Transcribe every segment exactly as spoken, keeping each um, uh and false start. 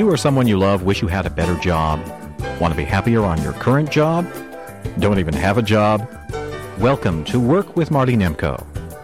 you or someone you love wish you had a better job? Want to be happier on your current job? Don't even have a job? Welcome to Work with Marty Nemko.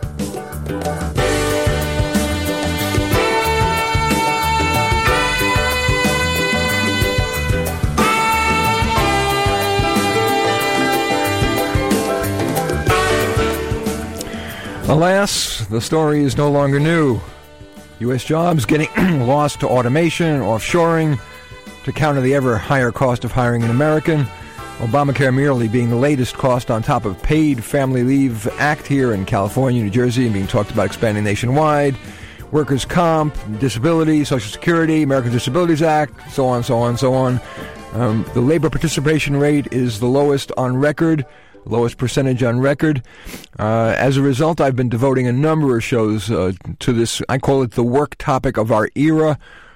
Alas, the story is no longer new. U S jobs getting lost to automation and offshoring to counter the ever higher cost of hiring an American. Obamacare merely being the latest cost on top of paid family leave act here in California, New Jersey, and being talked about expanding nationwide. Workers' comp, disability, Social Security, American Disabilities Act, so on, so on, so on. Um, the labor participation rate is the lowest on record. Lowest percentage on record. Uh, as a result, I've been devoting a number of shows uh, to this. I call it the work topic of our era.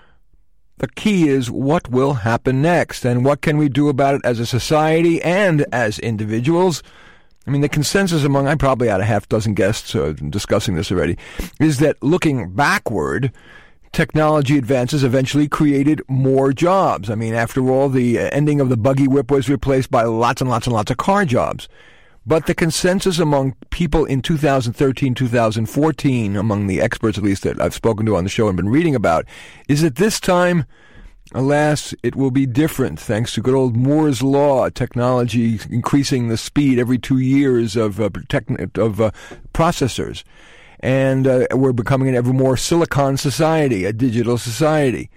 The key is what will happen next, and what can we do about it as a society and as individuals. I mean, the consensus among, I probably had a half dozen guests uh, discussing this already, is that looking backward, technology advances eventually created more jobs. I mean, after all, the ending of the buggy whip was replaced by lots and lots and lots of car jobs. But the consensus among people in two thousand thirteen, two thousand fourteen, among the experts at least that I've spoken to on the show and been reading about, is that this time, alas, it will be different thanks to good old Moore's Law, technology increasing the speed every two years of, uh, tech- of uh, processors. And uh, we're becoming an ever more silicon society, a digital society.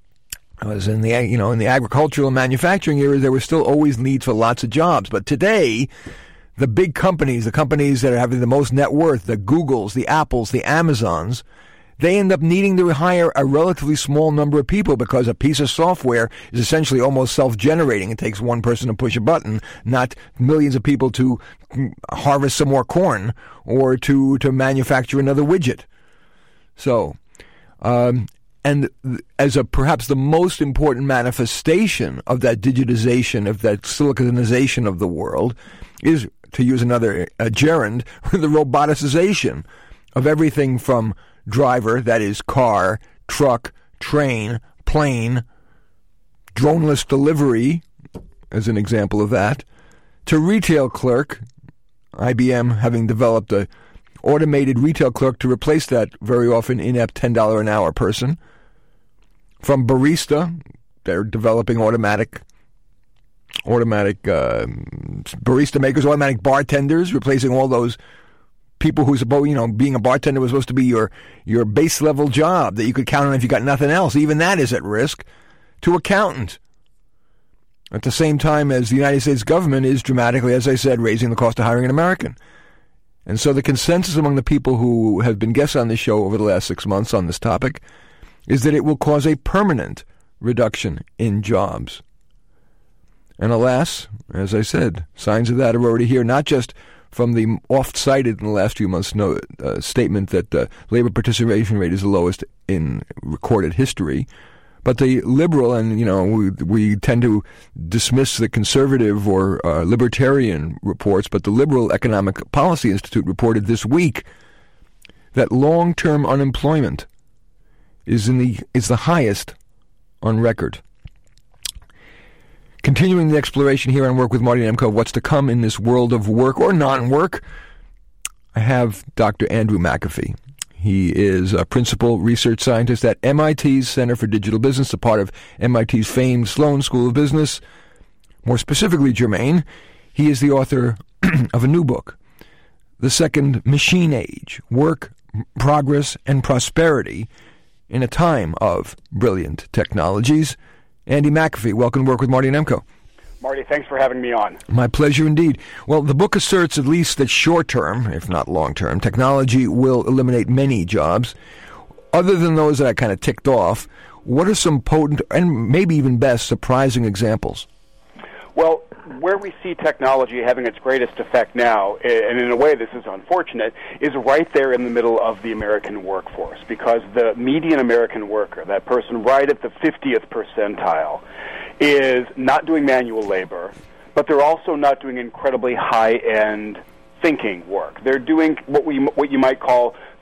As in the you know in the agricultural and manufacturing era, there was still always need for lots of jobs. But today, the big companies, the companies that are having the most net worth, the Googles, the Apples, the Amazons, they end up needing to hire a relatively small number of people because a piece of software is essentially almost self-generating. It takes one person to push a button, not millions of people to harvest some more corn or to, to manufacture another widget. So, um, and as a perhaps the most important manifestation of that digitization, of that siliconization of the world, is, to use another uh, gerund, the roboticization of everything from driver, that is car, truck, train, plane, droneless delivery, as an example of that, to retail clerk, I B M having developed a automated retail clerk to replace that very often inept ten dollars an hour person. From barista, they're developing automatic automatic uh, barista makers, automatic bartenders, replacing all those people who supposed, you know, being a bartender was supposed to be your, your base level job that you could count on if you got nothing else. Even that is at risk. To accountant. At the same time as the United States government is dramatically, as I said, raising the cost of hiring an American. And so the consensus among the people who have been guests on this show over the last six months on this topic is that it will cause a permanent reduction in jobs. And alas, as I said, signs of that are already here, not just from the oft-cited in the last few months no, uh, statement that the uh, labor participation rate is the lowest in recorded history, but the liberal, and you know, we, we tend to dismiss the conservative or uh, libertarian reports, but the Liberal Economic Policy Institute reported this week that long-term unemployment is in the is the highest on record. Continuing the exploration here on Work with Marty Nemko, what's to come in this world of work or non-work, I have Doctor Andrew McAfee. He is a principal research scientist at M I T's Center for Digital Business, a part of M I T's famed Sloan School of Business. More specifically, Jermaine, he is the author of a new book, The Second Machine Age, Work, Progress, and Prosperity in a Time of Brilliant Technologies. Andy McAfee, welcome to Work with Marty Nemko. Marty, thanks for having me on. My pleasure indeed. Well, the book asserts at least that short-term, if not long-term, technology will eliminate many jobs. Other than those that I kind of ticked off, what are some potent and maybe even best surprising examples? Well, where we see technology having its greatest effect now, and in a way this is unfortunate, is right there in the middle of the American workforce, because the median American worker, that person right at the fiftieth percentile, is not doing manual labor, but they're also not doing incredibly high-end thinking work. They're doing what we what you might call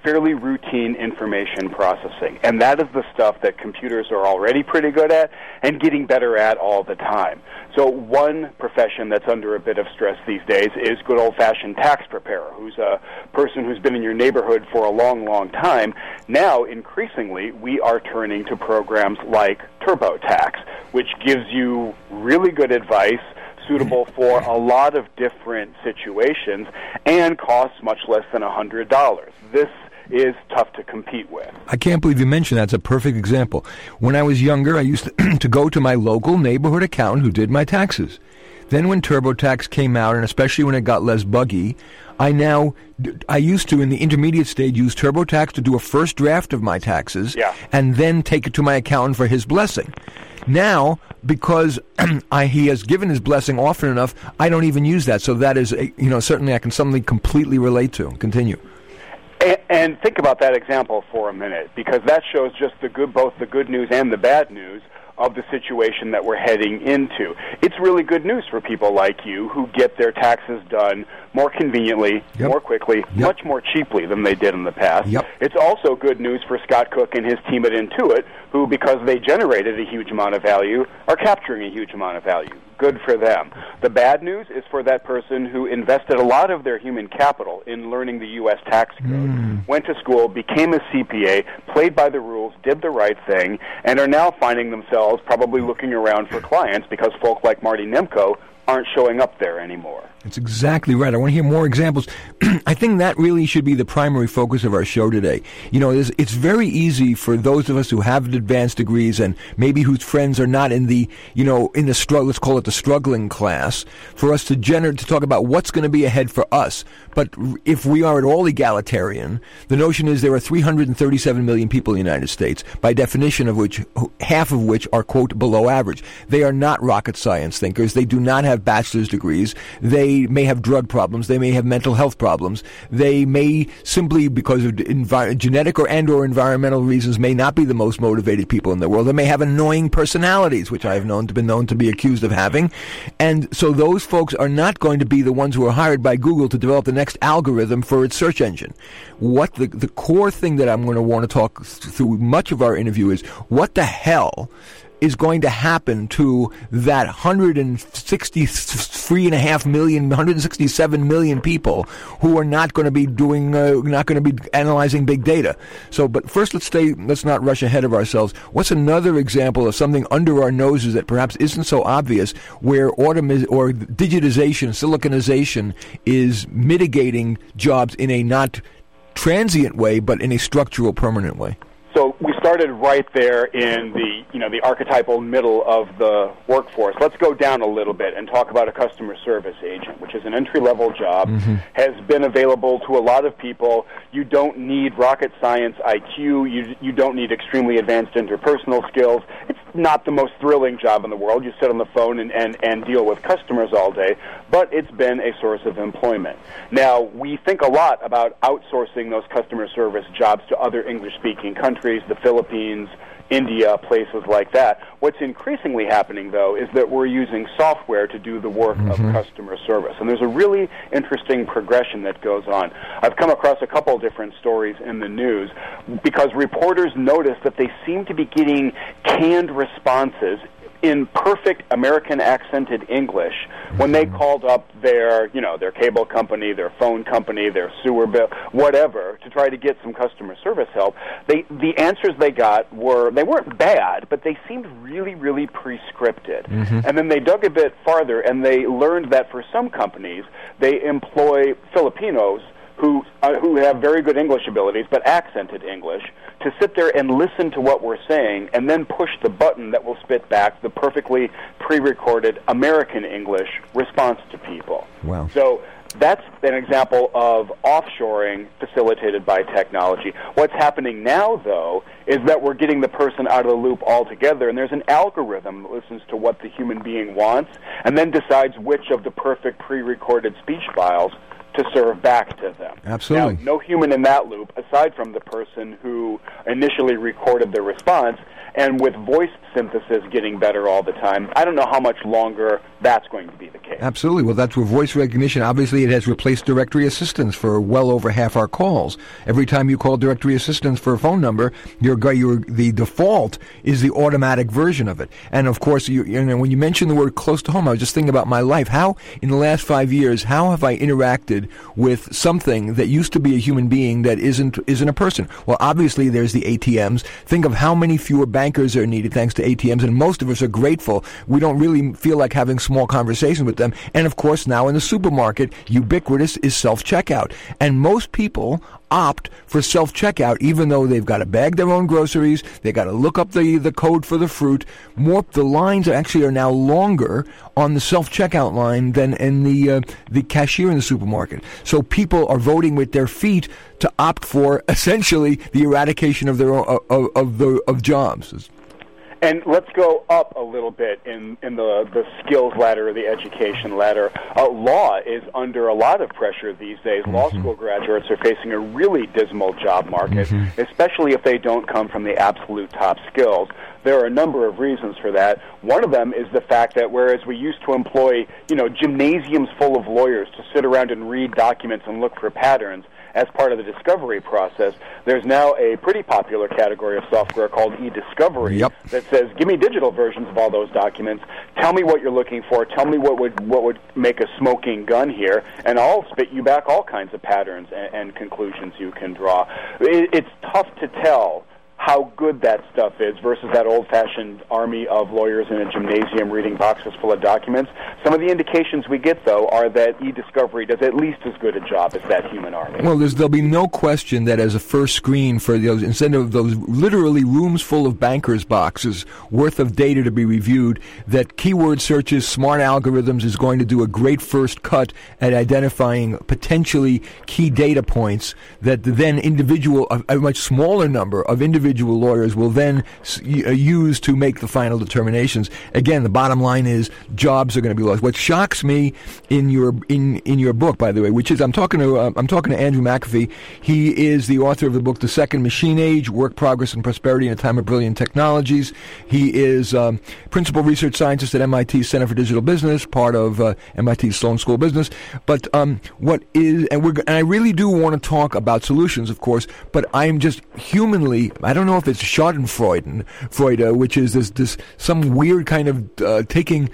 fairly routine information processing. And that is the stuff that computers are already pretty good at and getting better at all the time. So one profession that's under a bit of stress these days is good old-fashioned tax preparer, who's a person who's been in your neighborhood for a long, long time. Now, increasingly, we are turning to programs like TurboTax, which gives you really good advice suitable for a lot of different situations and costs much less than one hundred dollars. This is tough to compete with. I can't believe you mentioned that. It's a perfect example. When I was younger, I used to, to go to my local neighborhood accountant who did my taxes. Then when TurboTax came out, and especially when it got less buggy, I now, I used to, in the intermediate stage, use TurboTax to do a first draft of my taxes, yeah. and then take it to my accountant for his blessing. Now, because I, he has given his blessing often enough, I don't even use that. So that is, a, you know, certainly I can something completely relate to. Continue. And, and think about that example for a minute, because that shows just the good, both the good news and the bad news of the situation that we're heading into. It's really good news for people like you who get their taxes done more conveniently, yep. more quickly, yep. much more cheaply than they did in the past. Yep. It's also good news for Scott Cook and his team at Intuit, who, because they generated a huge amount of value, are capturing a huge amount of value. Good for them. The bad news is for that person who invested a lot of their human capital in learning the U S tax code, mm. went to school, became a C P A, played by the rules, did the right thing, and are now finding themselves probably looking around for clients because folk like Marty Nemko aren't showing up there anymore. That's exactly right. I want to hear more examples. I think that really should be the primary focus of our show today. You know, it's, it's very easy for those of us who have advanced degrees and maybe whose friends are not in the, you know, in the struggle, let's call it the struggling class, for us to gener- to talk about what's going to be ahead for us. But if we are at all egalitarian, the notion is there are three hundred thirty-seven million people in the United States, by definition of which, half of which are, quote, below average. They are not rocket science thinkers. They do not have bachelor's degrees. They may have drug problems. They may have mental health problems. They may simply, because of envi- genetic or and or environmental reasons, may not be the most motivated people in the world. They may have annoying personalities, which I have known to been known to be accused of having. And so those folks are not going to be the ones who are hired by Google to develop the next algorithm for its search engine. What the, the core thing that I'm going to want to talk through much of our interview is, what the hell is going to happen to that one hundred sixty-three and a half million, one hundred sixty-seven million people who are not going to be doing, uh, not going to be analyzing big data. So, but first, let's stay. Let's not rush ahead of ourselves. What's another example of something under our noses that perhaps isn't so obvious, where autom- or digitization, siliconization, is mitigating jobs in a not transient way, but in a structural, permanent way? So we started right there in the, you know, the archetypal middle of the workforce. Let's go down a little bit and talk about a customer service agent, which is an entry-level job, mm-hmm. has been available to a lot of people. You don't need rocket science I Q. You, you don't need extremely advanced interpersonal skills. It's not the most thrilling job in the world. You sit on the phone and, and, and deal with customers all day, but it's been a source of employment. Now, we think a lot about outsourcing those customer service jobs to other English-speaking countries, the Philippines, India, places like that. What's increasingly happening, though, is that we're using software to do the work mm-hmm. of customer service. And there's a really interesting progression that goes on. I've come across a couple different stories in the news because reporters notice that they seem to be getting canned responses in perfect American accented English when they called up their, you know, their cable company, their phone company, their sewer bill, whatever, to try to get some customer service help. They, the answers they got were, they weren't bad, but they seemed really, really pre-scripted. Mm-hmm. And then they dug a bit farther and they learned that for some companies, they employ Filipinos who uh, who have very good English abilities, but accented English, to sit there and listen to what we're saying and then push the button that will spit back the perfectly pre-recorded American English response to people. Wow. So that's an example of offshoring facilitated by technology. What's happening now, though, is that we're getting the person out of the loop altogether, and there's an algorithm that listens to what the human being wants and then decides which of the perfect pre-recorded speech files to serve back to them. Absolutely. Now, no human in that loop, aside from the person who initially recorded the response, and with voice synthesis getting better all the time, I don't know how much longer that's going to be the case. Absolutely. Well, that's where voice recognition, obviously, it has replaced directory assistance for well over half our calls. Every time you call directory assistance for a phone number, your, your, the default is the automatic version of it. And, of course, you, you know, when you mention the word close to home, I was just thinking about my life. How, in the last five years, how have I interacted with something that used to be a human being that isn't isn't a person? Well, obviously, there's the A T Ms. Think of how many fewer bankers are needed thanks to A T Ms, and most of us are grateful. We don't really feel like having small conversations with them. And, of course, now in the supermarket, ubiquitous is self-checkout. And most people opt for self-checkout, even though they've got to bag their own groceries, they've got to look up the, the code for the fruit. More, the lines are actually are now longer on the self-checkout line than in the uh, the cashier in the supermarket. So people are voting with their feet to opt for essentially the eradication of their own, of, of the of jobs. And let's go up a little bit in, in the, the skills ladder or the education ladder. Uh, law is under a lot of pressure these days. Mm-hmm. Law school graduates are facing a really dismal job market, mm-hmm. especially if they don't come from the absolute top skills. There are a number of reasons for that. One of them is the fact that whereas we used to employ, you know, gymnasiums full of lawyers to sit around and read documents and look for patterns as part of the discovery process, there's now a pretty popular category of software called e-discovery yep. that says, give me digital versions of all those documents, tell me what you're looking for, tell me what would what would make a smoking gun here, and I'll spit you back all kinds of patterns and, and conclusions you can draw. It, it's tough to tell how good that stuff is versus that old-fashioned army of lawyers in a gymnasium reading boxes full of documents. Some of the indications we get, though, are that e-discovery does at least as good a job as that human army. Well, there's, there'll be no question that as a first screen for those, instead of those literally rooms full of bankers' boxes worth of data to be reviewed, that keyword searches, smart algorithms is going to do a great first cut at identifying potentially key data points that then individual, a, a much smaller number of individual Individual lawyers will then use to make the final determinations. Again, the bottom line is jobs are going to be lost. What shocks me in your in, in your book, by the way, which is I'm talking to uh, I'm talking to Andrew McAfee. He is the author of the book The Second Machine Age: Work, Progress, and Prosperity in a Time of Brilliant Technologies. He is um, principal research scientist at M I T Center for Digital Business, part of uh, M I T Sloan School of Business. But um, what is and we're and I really do want to talk about solutions, of course. But I'm just humanly I don't. I don't know if it's Schadenfreude, Freude, uh, which is this, this some weird kind of uh, taking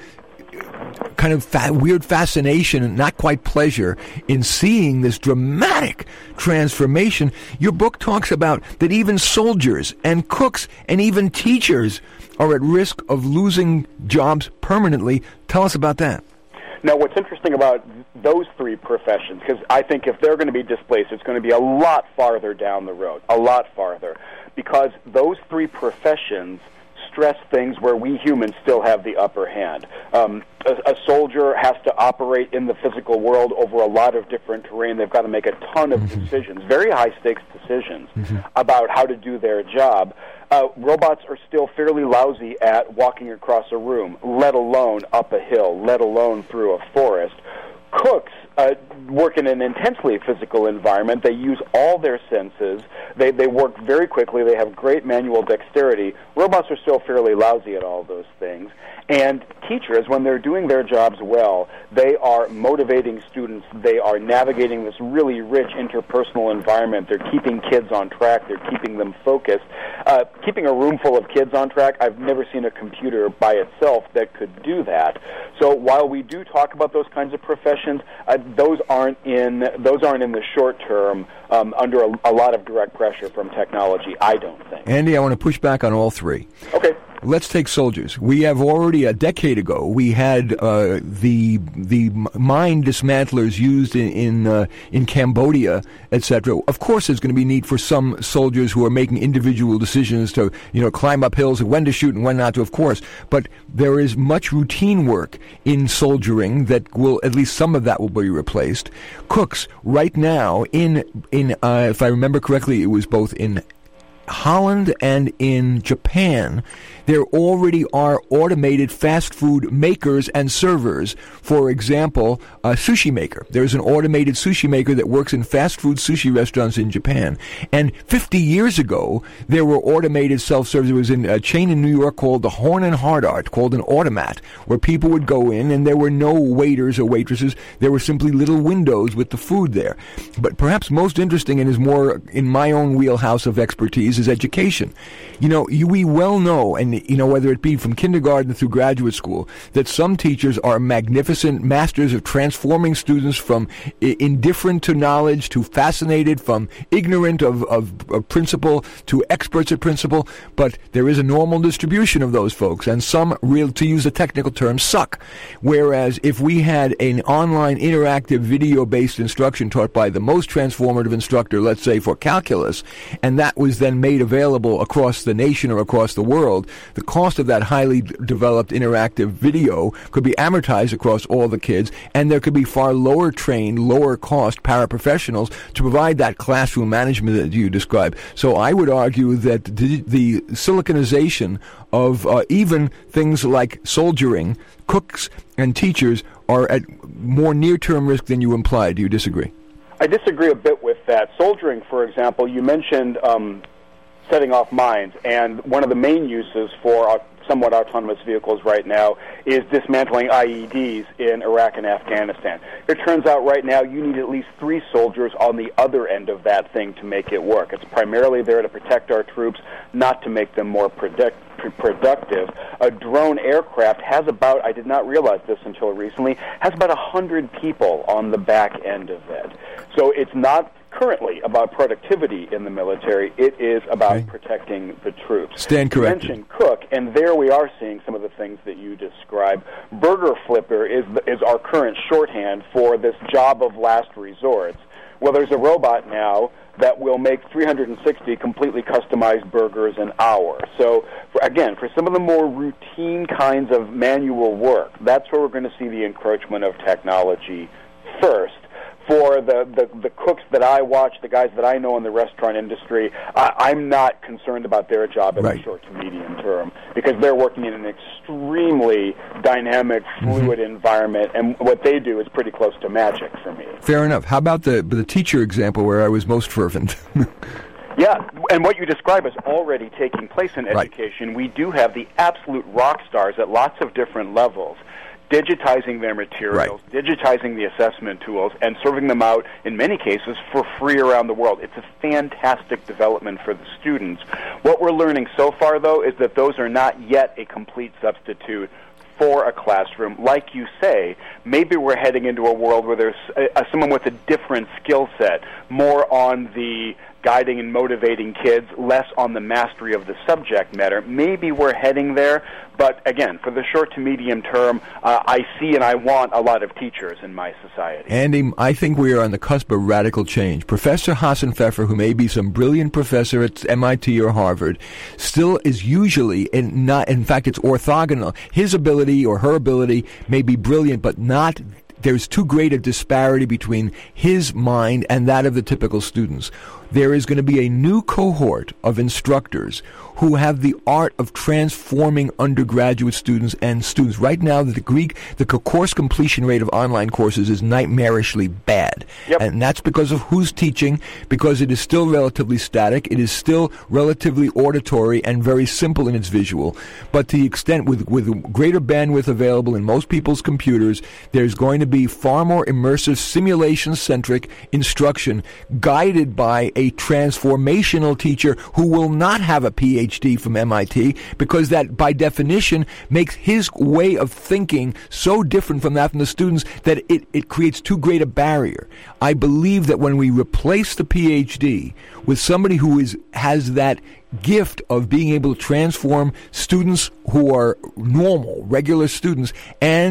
kind of fa- weird fascination and not quite pleasure in seeing this dramatic transformation. Your book talks about that even soldiers and cooks and even teachers are at risk of losing jobs permanently. Tell us about that. Now, what's interesting about those three professions, because I think if they're going to be displaced, it's going to be a lot farther down the road, a lot farther, because those three professions stress things where we humans still have the upper hand. Um, a, a soldier has to operate in the physical world over a lot of different terrain. They've got to make a ton of mm-hmm. decisions, very high-stakes decisions mm-hmm. about how to do their job. Uh, robots are still fairly lousy at walking across a room, let alone up a hill, let alone through a forest. Cooks uh, work in an intensely physical environment. They use all their senses. They they work very quickly. They have great manual dexterity. Robots are still fairly lousy at all those things. And teachers, when they're doing their jobs well, they are motivating students. They are navigating this really rich interpersonal environment. They're keeping kids on track. They're keeping them focused. Uh, keeping a room full of kids on track, I've never seen a computer by itself that could do that. So while we do talk about those kinds of professions, uh, those aren't in those aren't in the short term um, under a, a lot of direct pressure from technology, I don't think. Andy, I want to push back on all three. Okay. Let's take soldiers. We have already, a decade ago, we had uh, the the mine dismantlers used in in, uh, in Cambodia, et cetera. Of course, there's going to be need for some soldiers who are making individual decisions to, you know, climb up hills and when to shoot and when not to, of course. But there is much routine work in soldiering that will, at least some of that will be replaced. Cooks, right now, in, in uh, if I remember correctly, it was both in Holland and in Japan, there already are automated fast food makers and servers. For example, a sushi maker. There's an automated sushi maker that works in fast food sushi restaurants in Japan. And fifty years ago, there were automated self-serve. There was in a chain in New York called the Horn and Hardart, called an Automat, where people would go in and there were no waiters or waitresses. There were simply little windows with the food there. But perhaps most interesting and is more in my own wheelhouse of expertise is education. You know, you, we well know, and you know, whether it be from kindergarten through graduate school, that some teachers are magnificent masters of transforming students from I- indifferent to knowledge to fascinated, from ignorant of, of, of principle to experts at principle. But there is a normal distribution of those folks, and some, real, to use a technical term, suck. Whereas if we had an online interactive video-based instruction taught by the most transformative instructor, let's say for calculus, and that was then made available across the nation or across the world, the cost of that highly d- developed interactive video could be amortized across all the kids, and there could be far lower trained, lower cost paraprofessionals to provide that classroom management that you described. So I would argue that the, the siliconization of uh, even things like soldiering, cooks, and teachers are at more near-term risk than you implied. Do you disagree? I disagree a bit with that. Soldiering, for example, you mentioned um, setting off mines, and one of the main uses for uh, somewhat autonomous vehicles right now is dismantling I E Ds in Iraq and Afghanistan. It turns out right now you need at least three soldiers on the other end of that thing to make it work. It's primarily there to protect our troops, not to make them more product- productive. A drone aircraft has about, I did not realize this until recently, has about one hundred people on the back end of it. So it's not currently about productivity in the military. It is about okay. protecting the troops. Stand corrected. You mentioned cook, and there we are seeing some of the things that you describe. Burger flipper is the, is our current shorthand for this job of last resorts. Well, there's a robot now that will make three hundred sixty completely customized burgers an hour. So, for, again, for some of the more routine kinds of manual work, that's where we're going to see the encroachment of technology first. For the, the, the cooks that I watch, the guys that I know in the restaurant industry, I, I'm not concerned about their job in right. the short to medium term because they're working in an extremely dynamic, fluid mm-hmm. environment, and what they do is pretty close to magic for me. Fair enough. How about the the teacher example where I was most fervent? Yeah, and what you describe is already taking place in education. Right. We do have the absolute rock stars at lots of different levels, digitizing their materials, right. digitizing the assessment tools, and serving them out, in many cases, for free around the world. It's a fantastic development for the students. What we're learning so far, though, is that those are not yet a complete substitute for a classroom. Like you say, maybe we're heading into a world where there's a, a, someone with a different skill set, more on the guiding and motivating kids, less on the mastery of the subject matter. Maybe we're heading there, but again, for the short to medium term, uh, I see and I want a lot of teachers in my society. Andy, I think we are on the cusp of radical change. Professor Hassan Pfeffer, who may be some brilliant professor at M I T or Harvard, still is usually, in, not, in fact, it's orthogonal. His ability or her ability may be brilliant, but not there's too great a disparity between his mind and that of the typical students. There is going to be a new cohort of instructors who have the art of transforming undergraduate students and students. Right now, the degree, the course completion rate of online courses is nightmarishly bad. Yep. And that's because of who's teaching, because it is still relatively static, it is still relatively auditory and very simple in its visual. But to the extent with, with greater bandwidth available in most people's computers, there's going to be far more immersive, simulation-centric instruction guided by a transformational teacher who will not have a P H D from M I T, because that, by definition, makes his way of thinking so different from that from the students that it, it creates too great a barrier. I believe that when we replace the P H D with somebody who is has that gift of being able to transform students who are normal, regular students, and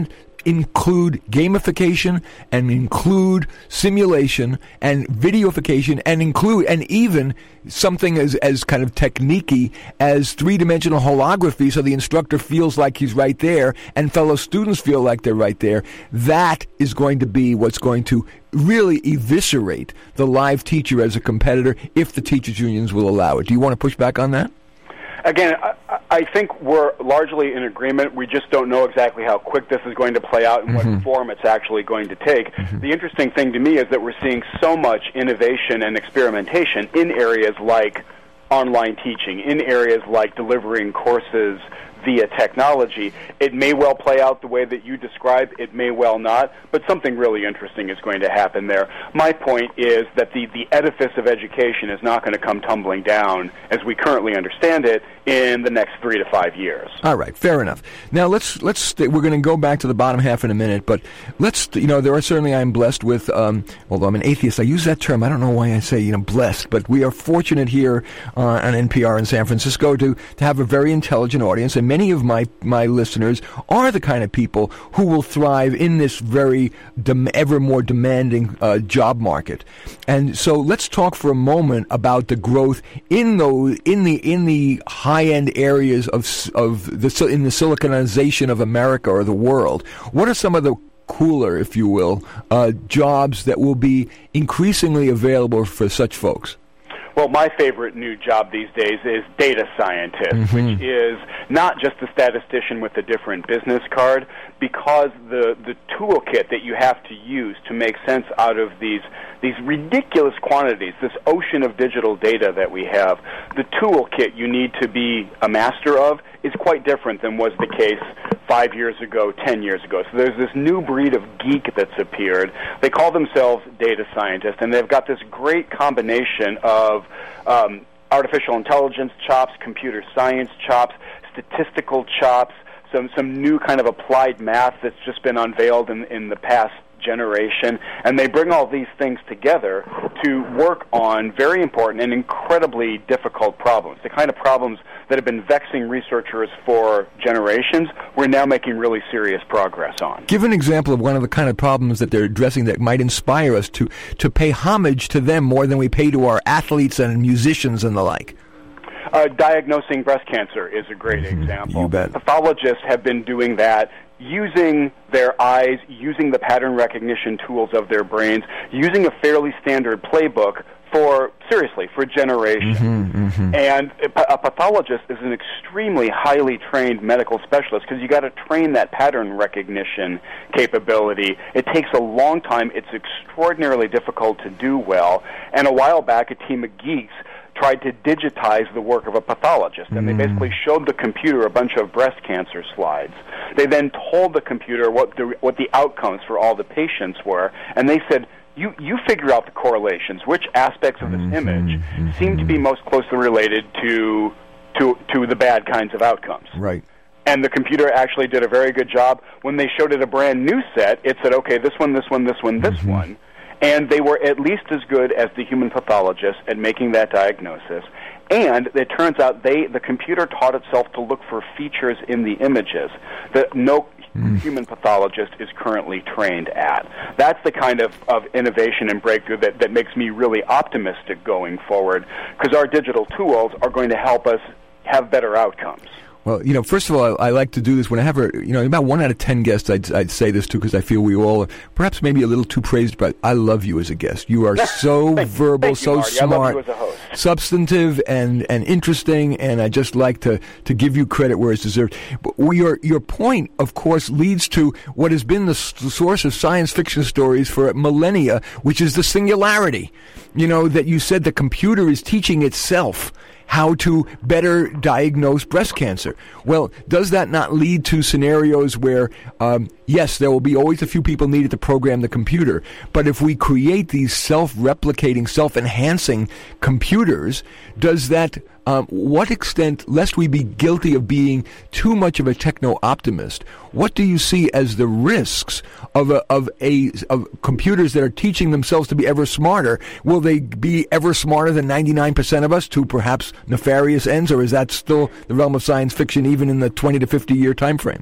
include gamification and include simulation and videoification and include and even something as, as kind of technique-y as three-dimensional holography so the instructor feels like he's right there and fellow students feel like they're right there. That is going to be what's going to really eviscerate the live teacher as a competitor if the teachers' unions will allow it. Do you want to push back on that? Again, I, I think we're largely in agreement. We just don't know exactly how quick this is going to play out and mm-hmm. what form it's actually going to take. Mm-hmm. The interesting thing to me is that we're seeing so much innovation and experimentation in areas like online teaching, in areas like delivering courses via technology. It may well play out the way that you describe, it may well not, but something really interesting is going to happen there. My point is that the, the edifice of education is not going to come tumbling down as we currently understand it in the next three to five years. All right, fair enough. Now let's let's st- we're going to go back to the bottom half in a minute, but let's you know there are certainly I'm blessed with um, although I'm an atheist, I use that term. I don't know why I say you know blessed, but we are fortunate here uh, on N P R in San Francisco to to have a very intelligent audience, and many of my my listeners are the kind of people who will thrive in this very dem- ever more demanding uh, job market. And so let's talk for a moment about the growth in those in the in the high high-end areas of of the in the Siliconization of America or the world. What are some of the cooler, if you will, uh, jobs that will be increasingly available for such folks? Well, my favorite new job these days is data scientist, mm-hmm. which is not just a statistician with a different business card, because the, the toolkit that you have to use to make sense out of these these ridiculous quantities, this ocean of digital data that we have, the toolkit you need to be a master of is quite different than was the case five years ago, ten years ago. So there's this new breed of geek that's appeared. They call themselves data scientists, and they've got this great combination of um, artificial intelligence chops, computer science chops, statistical chops, some some new kind of applied math that's just been unveiled in, in the past generation, and they bring all these things together to work on very important and incredibly difficult problems, the kind of problems that have been vexing researchers for generations. We're now making really serious progress on. Give an example of one of the kind of problems that they're addressing that might inspire us to, to pay homage to them more than we pay to our athletes and musicians and the like. Uh, diagnosing breast cancer is a great mm-hmm. example. You bet. Pathologists have been doing that using their eyes, using the pattern recognition tools of their brains, using a fairly standard playbook for, seriously, for generations. Mm-hmm, mm-hmm. And a, a pathologist is an extremely highly trained medical specialist because you got to train that pattern recognition capability. It takes a long time. It's extraordinarily difficult to do well. And a while back, a team of geeks tried to digitize the work of a pathologist, and they basically showed the computer a bunch of breast cancer slides. They then told the computer what the what the outcomes for all the patients were, and they said, you you figure out the correlations, which aspects of this mm-hmm, image mm-hmm. seem to be most closely related to to to the bad kinds of outcomes. Right. And the computer actually did a very good job. When they showed it a brand new set, it said, okay, this one, this one, this one, this mm-hmm. one. And they were at least as good as the human pathologist at making that diagnosis. And it turns out they the computer taught itself to look for features in the images that no mm. human pathologist is currently trained at. That's the kind of, of innovation and breakthrough that, that makes me really optimistic going forward, because our digital tools are going to help us have better outcomes. Well, you know, first of all, I, I like to do this when I have a, you know, about one out of ten guests, I'd, I'd say this to because I feel we all, are perhaps maybe a little too praised, but I love you as a guest. You are so thank, verbal, thank so you, Marty. smart, I love you as a host. Substantive, and, and interesting, and I just like to, to give you credit where it's deserved. But your your point, of course, leads to what has been the source of science fiction stories for millennia, which is the singularity. You know, that you said the computer is teaching itself how to better diagnose breast cancer. Well, does that not lead to scenarios where, um, yes, there will be always a few people needed to program the computer, but if we create these self-replicating, self-enhancing computers, does that, um, what extent, lest we be guilty of being too much of a techno-optimist, what do you see as the risks of a, of a of computers that are teaching themselves to be ever smarter? Will they be ever smarter than ninety-nine percent of us to perhaps nefarious ends, or is that still the realm of science fiction even in the twenty to fifty year time frame?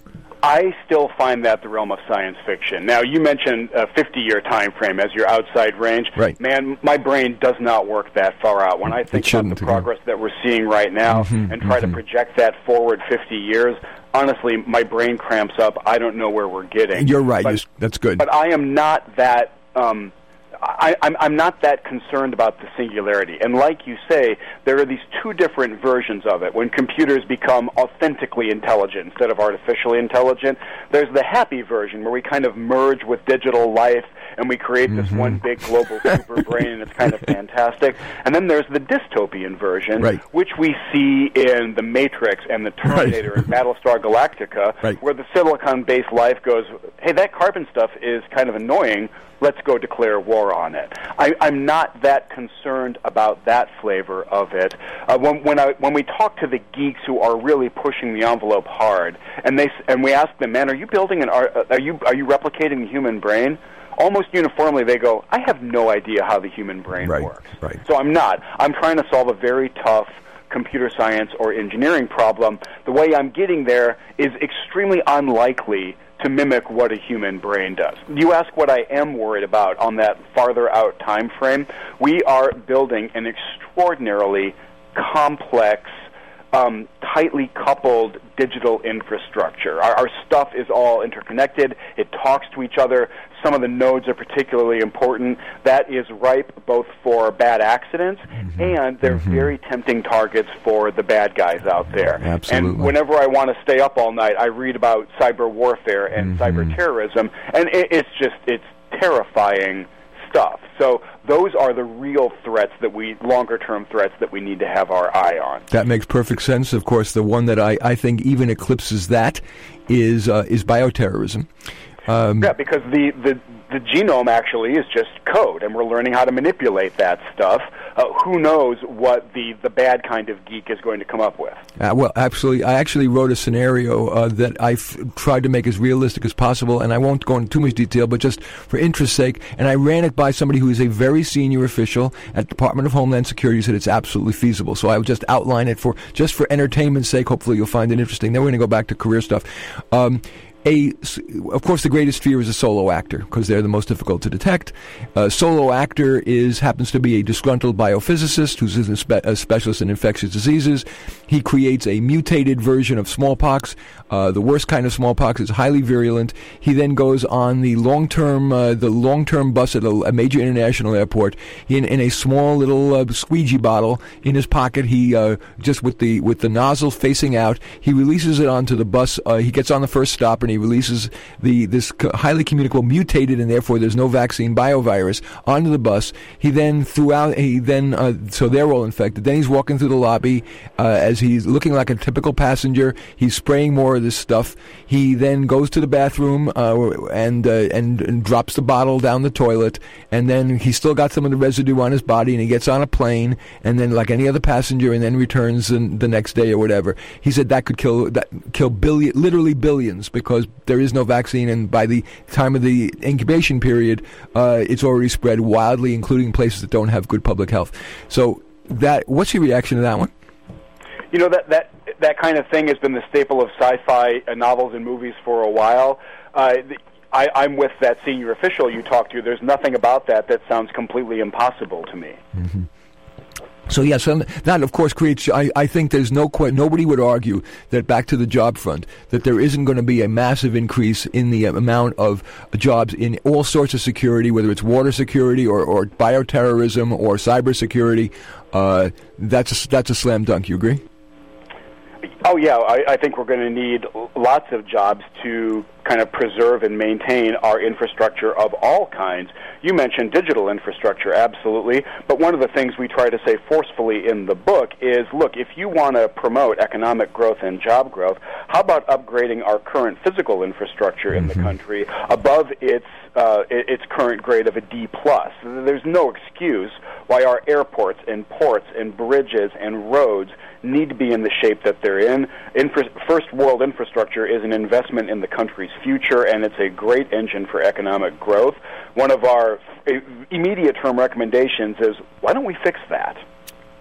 I still find that the realm of science fiction. Now, you mentioned a fifty-year time frame as your outside range. Right. Man, my brain does not work that far out. When I think about the progress that we're seeing right now mm-hmm, and try mm-hmm. to project that forward fifty years, honestly, my brain cramps up. I don't know where we're getting. You're right. But, That's good. But I am not that... Um, I, I'm, I'm not that concerned about the singularity. And like you say, there are these two different versions of it. When computers become authentically intelligent instead of artificially intelligent, there's the happy version where we kind of merge with digital life and we create this mm-hmm. one big global super brain, and it's kind of fantastic. And then there's the dystopian version, right. which we see in The Matrix and The Terminator right. and Battlestar Galactica, right. where the silicon-based life goes, hey, that carbon stuff is kind of annoying. Let's go declare war on it. I, I'm not that concerned about that flavor of it. Uh, when, when, I, when we talk to the geeks who are really pushing the envelope hard, and they and we ask them, "Man, are you building an? Are, are you are you replicating the human brain?" Almost uniformly, they go, "I have no idea how the human brain right, works." Right. So I'm not. I'm trying to solve a very tough computer science or engineering problem. The way I'm getting there is extremely unlikely to mimic what a human brain does. You ask what I am worried about on that farther out time frame. We are building an extraordinarily complex, um, tightly coupled digital infrastructure. Our, our stuff is all interconnected. It talks to each other. Some of the nodes are particularly important. That is ripe both for bad accidents mm-hmm. and they're mm-hmm. very tempting targets for the bad guys out there. Absolutely. And whenever I want to stay up all night, I read about cyber warfare and mm-hmm. cyber terrorism, and it, it's just, it's terrifying stuff. So those are the real threats that we, longer-term threats that we need to have our eye on. That makes perfect sense. Of course, the one that I, I think even eclipses that is uh, is bioterrorism. Um, yeah, because the, the, the genome actually is just code, and we're learning how to manipulate that stuff. Uh, who knows what the, the bad kind of geek is going to come up with? Uh, well, absolutely. I actually wrote a scenario uh, that I f- tried to make as realistic as possible, and I won't go into too much detail, but just for interest's sake, and I ran it by somebody who is a very senior official at the Department of Homeland Security who said it's absolutely feasible. So I will just outline it for just for entertainment's sake. Hopefully you'll find it interesting. Then we're going to go back to career stuff. Um, A, of course, the greatest fear is a solo actor because they're the most difficult to detect. A solo actor is happens to be a disgruntled biophysicist who's a, spe- a specialist in infectious diseases. He creates a mutated version of smallpox. Uh, the worst kind of smallpox is highly virulent. He then goes on the long-term uh, the long-term bus at a, a major international airport in, in a small little uh, squeegee bottle in his pocket. He uh, just with the with the nozzle facing out. He releases it onto the bus. Uh, he gets on the first stop and he releases the this highly communicable mutated and therefore there's no vaccine biovirus onto the bus. He then throughout he then uh, so they're all infected. Then he's walking through the lobby uh, as he's looking like a typical passenger. He's spraying more of this stuff. He then goes to the bathroom uh, and, uh, and and drops the bottle down the toilet. And then he's still got some of the residue on his body. And he gets on a plane and then like any other passenger and then returns the, the next day or whatever. He said that could kill that kill billion literally billions because there is no vaccine, and by the time of the incubation period, uh, it's already spread wildly, including places that don't have good public health. So, that what's your reaction to that one? You know, that that that kind of thing has been the staple of sci-fi uh, novels and movies for a while. Uh, the, I, I'm with that senior official you talked to. There's nothing about that that sounds completely impossible to me. Mm-hmm. So yes, and that of course creates. I, I think there's no que- nobody would argue that back to the job front that there isn't going to be a massive increase in the amount of jobs in all sorts of security, whether it's water security or, or bioterrorism or cybersecurity. Uh, that's a, that's a slam dunk. You agree? Oh, yeah, I, I think we're going to need lots of jobs to kind of preserve and maintain our infrastructure of all kinds. You mentioned digital infrastructure, absolutely, but one of the things we try to say forcefully in the book is, look, if you want to promote economic growth and job growth, how about upgrading our current physical infrastructure in mm-hmm. the country above its uh, its current grade of a D plus? There's no excuse why our airports and ports and bridges and roads need to be in the shape that they're in. Infra- first world infrastructure is an investment in the country's future, and it's a great engine for economic growth. One of our immediate term recommendations is, why don't we fix that?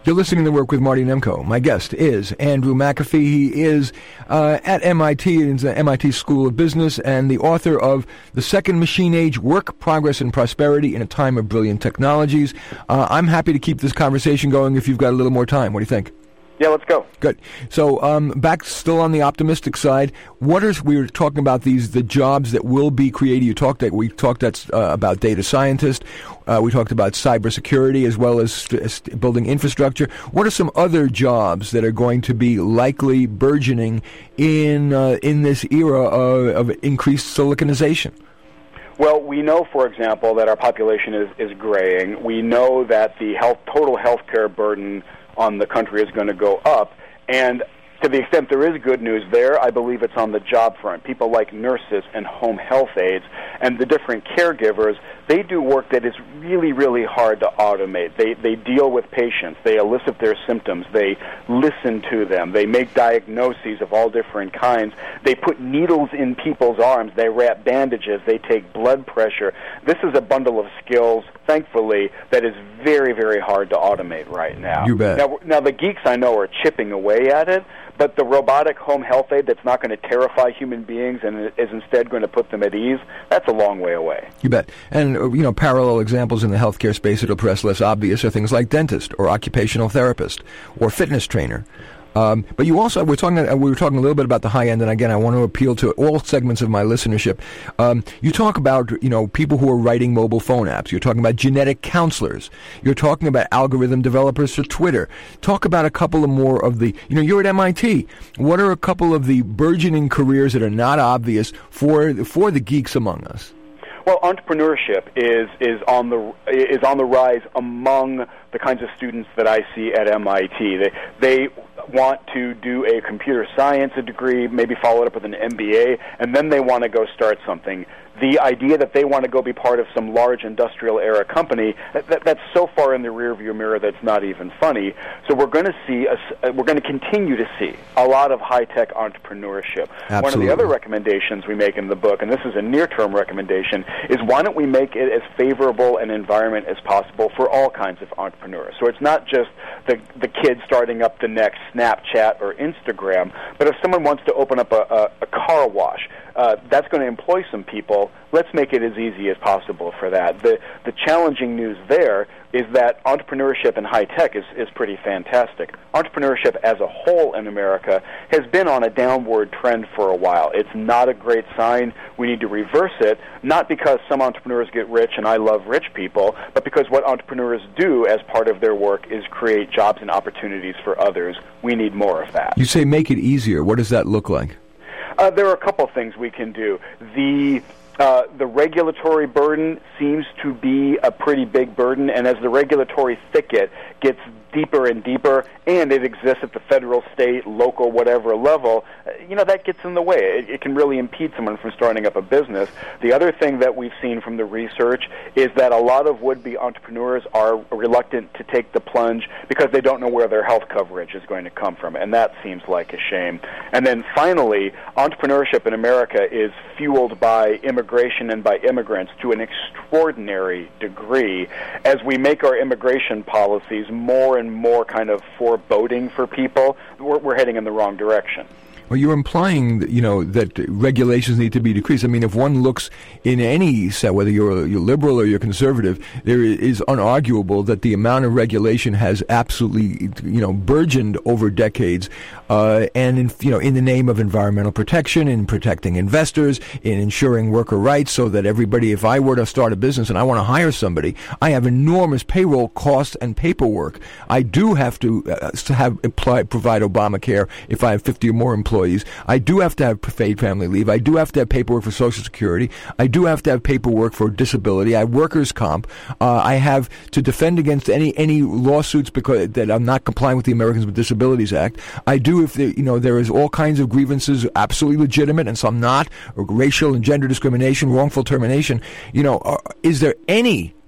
You're listening to Work with Marty Nemko. My guest is Andrew McAfee. He is uh, at M I T, in the M I T School of Business, and the author of The Second Machine Age, Work, Progress, and Prosperity in a Time of Brilliant Technologies. Uh, I'm happy to keep this conversation going if you've got a little more time. What do you think? Yeah, let's go. Good. So, um, back still on the optimistic side, what are we were talking about these the jobs that will be created? You talked that we talked that's, uh, about data scientists. Uh, we talked about cybersecurity as well as st- st- building infrastructure. What are some other jobs that are going to be likely burgeoning in uh, in this era of, of increased siliconization? Well, we know, for example, that our population is, is graying. We know that the health total health care burden on the country is going to go up, and to the extent there is good news there, I believe it's on the job front. People like nurses and home health aides and the different caregivers, they do work that is really, really hard to automate. They they deal with patients. They elicit their symptoms. They listen to them. They make diagnoses of all different kinds. They put needles in people's arms. They wrap bandages. They take blood pressure. This is a bundle of skills, thankfully, that is very, very hard to automate right now. You bet. Now, now the geeks I know are chipping away at it, but the robotic home health aid that's not going to terrify human beings and is instead going to put them at ease, that's a long way away. You bet. And, uh, you know, parallel examples in the healthcare space that are perhaps less obvious are things like dentist or occupational therapist or fitness trainer. Um, but you also, we're talking, we were talking a little bit about the high end, and again, I want to appeal to all segments of my listenership. Um, you talk about, you know, people who are writing mobile phone apps. You're talking about genetic counselors. You're talking about algorithm developers for Twitter. Talk about a couple of more of the, you know, you're at M I T. What are a couple of the burgeoning careers that are not obvious for for the geeks among us? Well, entrepreneurship is is on the is on the rise among the kinds of students that I see at M I T. They they want to do a computer science degree, maybe follow it up with an M B A, and then they want to go start something. The idea that they want to go be part of some large industrial era company, that, that, that's so far in the rearview mirror that's not even funny. So we're going to see, a, we're going to continue to see a lot of high-tech entrepreneurship. Absolutely. One of the other recommendations we make in the book, and this is a near-term recommendation, is why don't we make it as favorable an environment as possible for all kinds of entrepreneurs. So it's not just the, the kid starting up the next Snapchat or Instagram, but if someone wants to open up a, a, a car wash, uh, that's going to employ some people. Let's make it as easy as possible for that. The the challenging news there is that entrepreneurship in high tech is, is pretty fantastic. Entrepreneurship as a whole in America has been on a downward trend for a while. It's not a great sign. We need to reverse it, not because some entrepreneurs get rich and I love rich people, but because what entrepreneurs do as part of their work is create jobs and opportunities for others. We need more of that. You say make it easier. What does that look like? Uh, there are a couple things we can do. The uh, the regulatory burden seems to be a pretty big burden, and as the regulatory thicket gets deeper and deeper, and it exists at the federal, state, local, whatever level, you know, that gets in the way. It, it can really impede someone from starting up a business. The other thing that we've seen from the research is that a lot of would-be entrepreneurs are reluctant to take the plunge because they don't know where their health coverage is going to come from, and that seems like a shame. And then finally, entrepreneurship in America is fueled by immigration and by immigrants to an extraordinary degree. As we make our immigration policies more and more kind of foreboding for people, we're, we're heading in the wrong direction. Well, you're implying that, you know, that regulations need to be decreased. I mean, if one looks in any set, whether you're, you're liberal or you're conservative, there is unarguable that the amount of regulation has absolutely, you know, burgeoned over decades, uh, and in, you know, in the name of environmental protection, in protecting investors, in ensuring worker rights, so that everybody, if I were to start a business and I want to hire somebody, I have enormous payroll costs and paperwork. I do have to uh, have apply, provide Obamacare if I have fifty or more employees. I do have to have paid family leave. I do have to have paperwork for Social Security. I do have to have paperwork for disability. I have workers' comp. Uh, I have to defend against any any lawsuits because that I'm not complying with the Americans with Disabilities Act. I do if there, you know there is all kinds of grievances, absolutely legitimate, and some not, or racial and gender discrimination, wrongful termination. You know, uh, is there any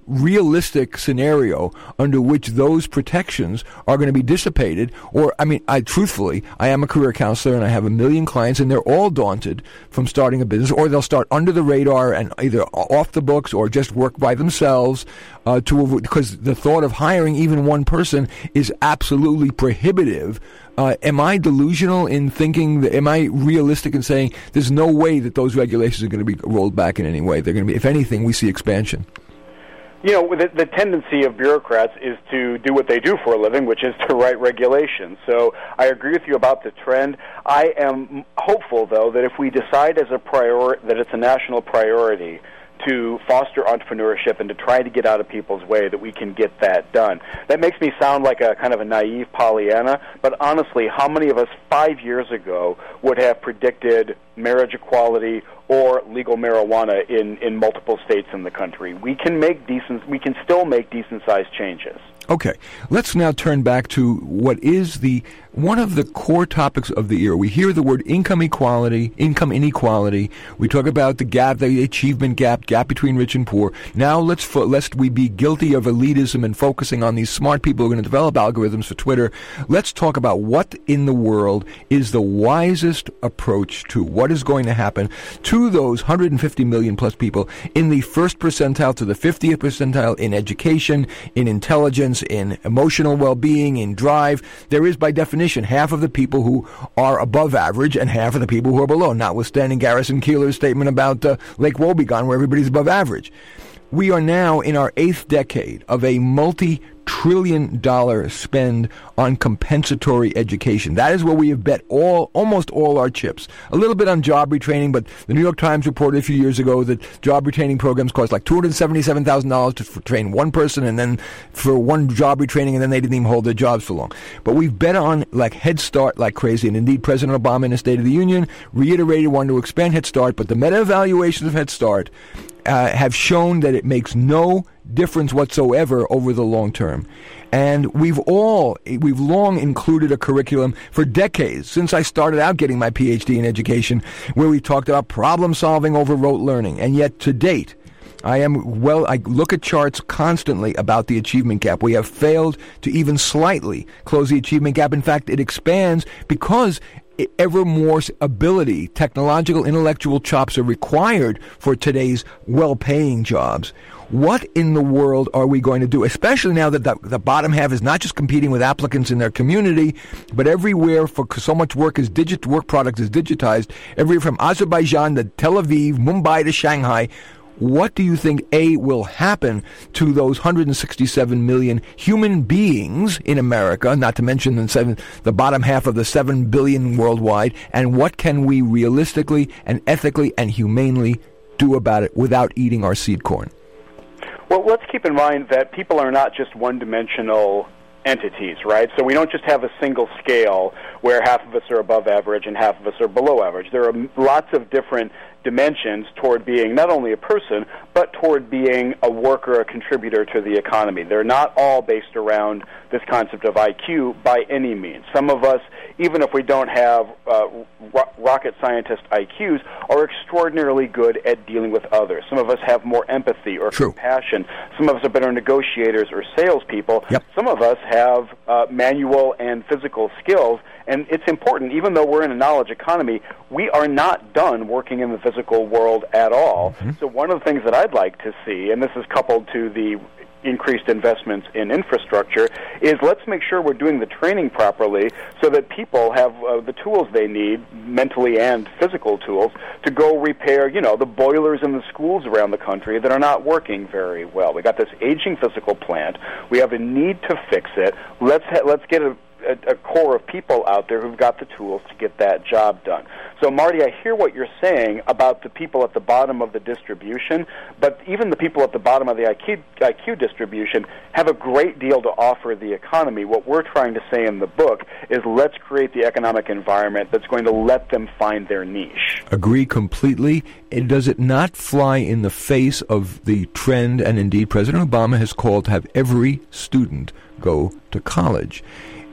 realistic scenario under which those protections are going to be dissipated. Or, I mean, I truthfully, I am a career counselor and I have a million clients and they're all daunted from starting a business, or they'll start under the radar and either off the books or just work by themselves uh, to avoid, because the thought of hiring even one person is absolutely prohibitive. Uh, am I delusional in thinking that, am I realistic in saying there's no way that those regulations are going to be rolled back in any way? They're going to be, if anything, we see expansion. You know, the, the tendency of bureaucrats is to do what they do for a living, which is to write regulations. So I agree with you about the trend. I am hopeful, though, that if we decide as a priori- that it's a national priority to foster entrepreneurship and to try to get out of people's way, that we can get that done. That makes me sound like a kind of a naive Pollyanna, but honestly, how many of us five years ago would have predicted marriage equality or legal marijuana in, in multiple states in the country? We can make decent, we can still make decent-sized changes. Okay, let's now turn back to what is the one of the core topics of the era. We hear the word income equality, income inequality. We talk about the gap, the achievement gap, gap between rich and poor. Now, let's fo- lest we be guilty of elitism and focusing on these smart people who are going to develop algorithms for Twitter. Let's talk about what in the world is the wisest approach to what is going to happen to those one hundred fifty million plus people in the first percentile to the fiftieth percentile in education, in intelligence, in emotional well-being, in drive. There is, by definition, half of the people who are above average and half of the people who are below, notwithstanding Garrison Keillor's statement about uh, Lake Wobegon, where everybody's above average. We are now in our eighth decade of a multi-trillion dollar spend on compensatory education. That is where we have bet all, almost all our chips. A little bit on job retraining, but the New York Times reported a few years ago that job retraining programs cost like two hundred seventy-seven thousand dollars to f- train one person, and then for one job retraining, and then they didn't even hold their jobs for long. But we've bet on like Head Start like crazy, and indeed President Obama in his State of the Union reiterated wanting to expand Head Start, but the meta-evaluations of Head Start Uh, have shown that it makes no difference whatsoever over the long term. And we've all, we've long included a curriculum for decades, since I started out getting my P H D in education, where we talked about problem solving over rote learning. And yet, to date, I am, well, I look at charts constantly about the achievement gap. We have failed to even slightly close the achievement gap. In fact, it expands because ever more ability, technological, intellectual chops are required for today's well-paying jobs. What in the world are we going to do, especially now that the, the bottom half is not just competing with applicants in their community, but everywhere, for so much work is digit work product is digitized, everywhere from Azerbaijan to Tel Aviv, Mumbai to Shanghai. What do you think, A, will happen to those one hundred sixty-seven million human beings in America, not to mention the, seven, the bottom half of the seven billion worldwide, and what can we realistically and ethically and humanely do about it without eating our seed corn? Well, let's keep in mind that people are not just one-dimensional entities, right? So we don't just have a single scale where half of us are above average and half of us are below average. There are lots of different dimensions toward being not only a person, but toward being a worker, a contributor to the economy. They're not all based around this concept of I Q by any means. Some of us, even if we don't have uh, ro- rocket scientist I Qs, are extraordinarily good at dealing with others. Some of us have more empathy or True. compassion. Some of us are better negotiators or salespeople. Yep. Some of us have uh, manual and physical skills. And it's important, even though we're in a knowledge economy, we are not done working in the physical world at all. Mm-hmm. So one of the things that I'd like to see, and this is coupled to the increased investments in infrastructure, is let's make sure we're doing the training properly so that people have uh, the tools they need, mentally and physical tools, to go repair, you know, the boilers in the schools around the country that are not working very well. We got this aging physical plant. We have a need to fix it. Let's ha- let's get a A, a core of people out there who've got the tools to get that job done. So, Marty, I hear what you're saying about the people at the bottom of the distribution, but even the people at the bottom of the I Q, I Q distribution have a great deal to offer the economy. What we're trying to say in the book is let's create the economic environment that's going to let them find their niche. Agree completely. And does it not fly in the face of the trend, and indeed President Obama has called to have every student go to college?